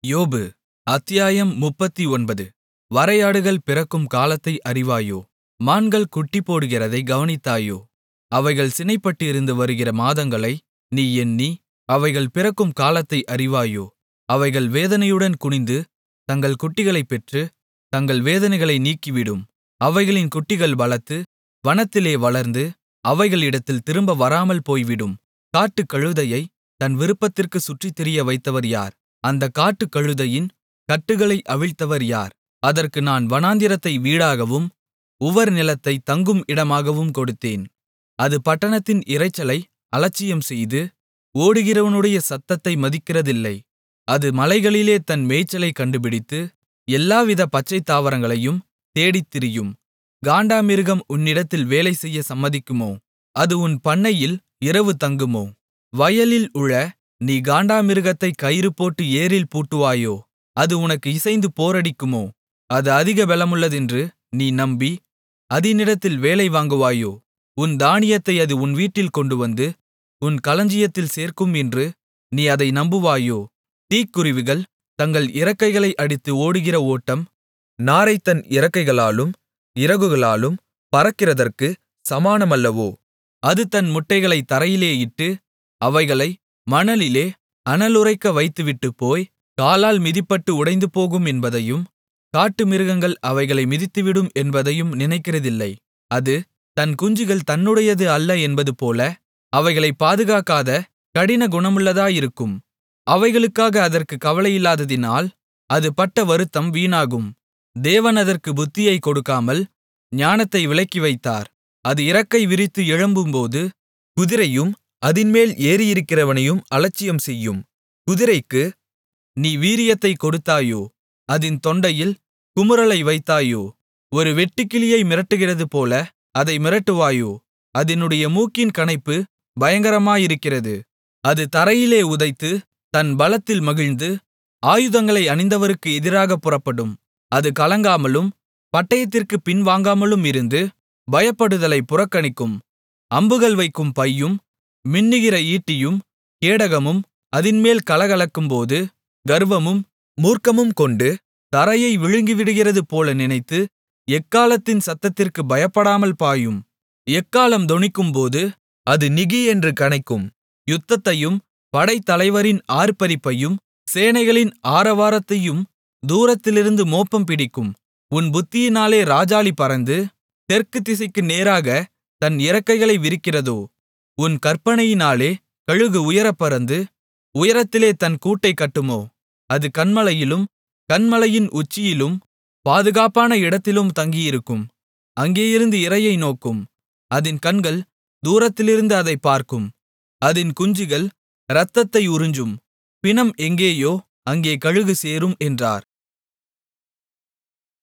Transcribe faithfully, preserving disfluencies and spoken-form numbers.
யோபு அத்தியாயம் முப்பத்தொன்பது. வரையாடுகள் பிறக்கும் காலத்தை அறிவாயோ? மான்கள் குட்டிபோடுகிறதைக் கவனித்தாயோ? அவைகள் சினைப்பட்டிருந்து வருகிற மாதங்களை நீ எண்ணி, அவைகள் பிறக்கும் காலத்தை அறிவாயோ? அவைகள் வேதனையுடன் குனிந்து தங்கள் குட்டிகளைப் பெற்று, தங்கள் வேதனைகளை நீக்கிவிடும். அவைகளின் குட்டிகள் பலத்து, வனத்திலே வளர்ந்து, அவைகளிடத்தில் திரும்ப வராமல் போய்விடும். காட்டுக்கழுதையைத் தன் விருப்பத்திற்குச் சுற்றித்திரிய வைத்தவர் யார்? அந்தக் காட்டுக்கழுதையின் கட்டுகளை அவிழ்த்தவர் யார்? அதற்கு நான் வனாந்திரத்தை வீடாகவும் உவர்நிலத்தைத் தங்கும் இடமாகவும் கொடுத்தேன். அது பட்டணத்தின் இரைச்சலை அலட்சியம்செய்து, ஓடுகிறவனுடைய சத்தத்தை மதிக்கிறதில்லை. அது மலைகளிலே தன் மேய்ச்சலைக் கண்டுபிடித்து, எல்லாவித பச்சைத் தாவரங்களையும் தேடித் திரியும். காண்டாமிருகம் உன்னிடத்தில் வேலை செய்ய சம்மதிக்குமோ? அது உன் பண்ணையில் இரவு தங்குமோ? வயலில் உழ நீ காண்டாமிருகத்தைக் கயிறு போட்டு ஏரில் பூட்டுவாயோ? அது உனக்கு இசைந்து போரடிக்குமோ? அது அதிக பெலமுள்ளதென்று நீ நம்பி, அதினிடத்தில் வேலை வாங்குவாயோ? உன் தானியத்தை அது உன் வீட்டில் கொண்டுவந்து, உன் களஞ்சியத்தில் சேர்க்கும் என்று நீ அதை நம்புவாயோ? தீக்குருவிகள் தங்கள் இறக்கைகளை அடித்து ஓடுகிற ஓட்டம், நாரை தன் இறக்கைகளாலும் இறகுகளாலும் பறக்கிறதற்குச் சமானமல்லவோ? அது தன் முட்டைகளைத் தரையிலே இட்டு, அவைகளை மணலிலே அனலுறைக்க வைத்துவிட்டுப்போய், காலால் மிதிபட்டு உடைந்துபோகும் என்பதையும், காட்டுமிருகங்கள் அவைகளை மிதித்துவிடும் என்பதையும் நினைக்கிறதில்லை. அது தன் குஞ்சுகள் தன்னுடையது அல்ல என்பதுபோல, அவைகளைப் பாதுகாக்காத கடின குணமுள்ளதாயிருக்கும். அவைகளுக்காக அதற்குக் கவலையில்லாததினால் அது பட்ட வருத்தம் வீணாகும். தேவன் அதற்கு புத்தியைக் கொடுக்காமல் ஞானத்தை விலக்கிவைத்தார். அது இறக்கை விரித்து எழும்பும்போது குதிரையும் அதின்மேல் ஏறியிருக்கிறவனையும் அலட்சியம் செய்யும். குதிரைக்கு நீ வீரியத்தைக் கொடுத்தாயோ? அதின் தொண்டையில் குமுறலை வைத்தாயோ? ஒரு வெட்டுக்கிளியை மிரட்டுகிறதுபோல அதை மிரட்டுவாயோ? அதினுடைய மூக்கின் கனைப்பு பயங்கரமாயிருக்கிறது. அது தரையிலே உதைத்து தன் பலத்தில் மகிழ்ந்து, ஆயுதங்களை அணிந்தவருக்கு எதிராகப் புறப்படும். அது கலங்காமலும் பட்டயத்திற்குப் பின்வாங்காமலும் இருந்து, பயப்படுதலைப் புறக்கணிக்கும். அம்புகள் வைக்கும் பையும் மின்னுகிற ஈட்டியும் கேடகமும் அதின்மேல் கலகலக்கும்போது, கர்வமும் மூர்க்கமும் கொண்டு தரையை விழுங்கிவிடுகிறது போல நினைத்து, எக்காளத்தின் சத்தத்திற்குப் பயப்படாமல் பாயும். எக்காளம் தொனிக்கும்போது அது நிகி என்று கனைக்கும். யுத்தத்தையும் படைத்தலைவரின் ஆர்ப்பரிப்பையும் சேனைகளின் ஆரவாரத்தையும் தூரத்திலிருந்து மோப்பம் பிடிக்கும். உன் புத்தியினாலே ராஜாளி பறந்து தெற்கு திசைக்கு நேராகத் தன் இறக்கைகளை விரிக்கிறதோ? உன் கற்பனையினாலே கழுகு உயரப் பறந்து உயரத்திலே தன் கூட்டைக் கட்டுமோ? அது கன்மலையிலும் கன்மலையின் உச்சியிலும் பாதுகாப்பான இடத்திலும் தங்கியிருக்கும். அங்கேயிருந்து இரையை நோக்கும். அதின் கண்கள் தூரத்திலிருந்து அதைப் பார்க்கும். அதின் குஞ்சுகள் இரத்தத்தை உறிஞ்சும். பிணம் எங்கேயோ அங்கே கழுகு சேரும் என்றார்.